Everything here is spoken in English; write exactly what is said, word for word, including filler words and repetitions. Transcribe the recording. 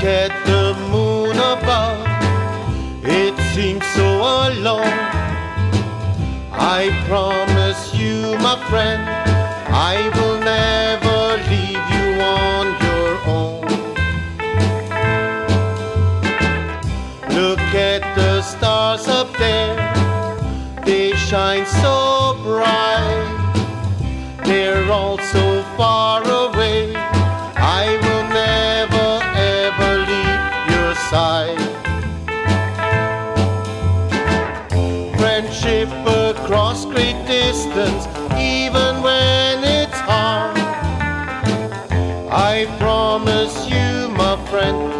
at the moon above, it seems so alone. I promise you, my friend, I will never leave you on your own. Look at the stars up there, they shine so bright. They're all so far away, I will never ever leave your side. Friendship across great distance, even when it's hard. I promise you, my friend,